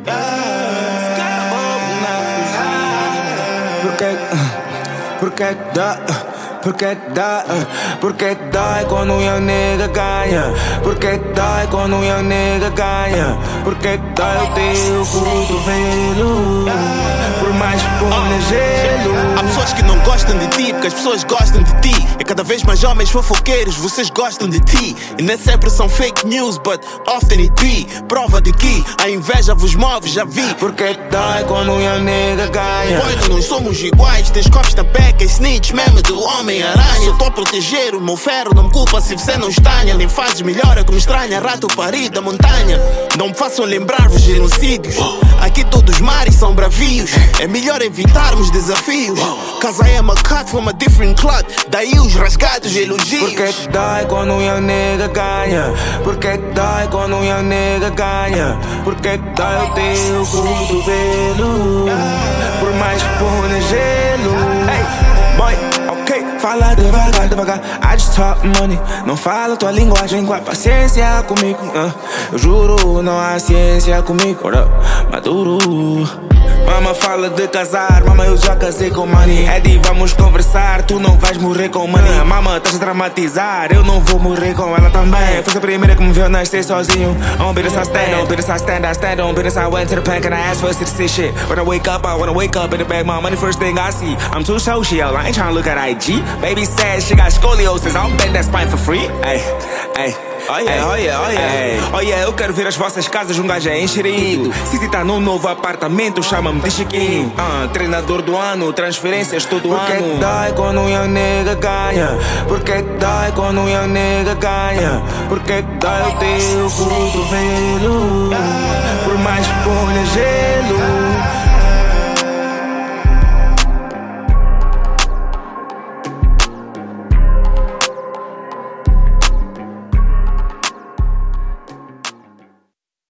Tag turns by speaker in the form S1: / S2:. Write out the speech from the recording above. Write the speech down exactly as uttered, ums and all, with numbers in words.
S1: Porque, porque dá, porque dá, porque dá quando um young nigga ganha. Porque dá quando um young nigga ganha. Porque dá eu tenho o cotovelo. Por mais que ponha gelo.
S2: Há pessoas que não gostam de ti, porque as pessoas gostam de ti. É cada vez mais homens fofoqueiros, vocês gostam de ti. E nem sempre são fake news, but often it be. Prova de que a inveja vos move, já vi.
S1: Porque dá quando um young nigga ganha.
S2: Pois não somos iguais, tens copos na beca, snitch mesmo do Homem-Aranha. Eu tô a proteger o meu ferro, não me culpa se você não estanha. Nem fazes melhor, é que me estranha, rato parido da montanha. Não me façam lembrar-vos de genocídios. Aqui todos os mares são bravios. É melhor evitarmos desafios. Cause I am a cut from a different cloth. Daí os rasgados e elogios.
S1: Porque dá quando um young nigga ganha. Porque dá quando um young nigga ganha. Porque dá eu tenho o cotovelo. Por mais que ponha gelo. Hey, boy, ok, fala devagar, devagar. I just talk money. Não fala tua linguagem com a paciência comigo. uh, Eu juro, não há ciência comigo. Maduro. Mama fala de casar, mama eu já casei com money. Eddie, vamos conversar, tu não vais morrer com money. Mama, estás a dramatizar, eu não vou morrer com ela também. Foi a primeira que me viu nascer sozinho. On business I stand, on business I stand, I stand on business I went to the bank and I asked for a city shit. When I wake up, I wanna wake up in the bag, my money first thing I see. I'm too social, I ain't tryna look at I G. Baby said she got scoliosis, I'll bend that spine for free. Ay, ay. Oh yeah, oh yeah, oh yeah. Oh yeah, eu quero ver as vossas casas, um gajo é enxerido. Se tá num novo apartamento, chama-me de Chiquinho. uh, Treinador do ano, transferências todo
S3: Porque
S1: ano.
S3: Porque dá quando um young nigga ganha. Porque dá quando um young nigga ganha. Porque dá eu tenho o cotovelo. Por mais que ponha gelo.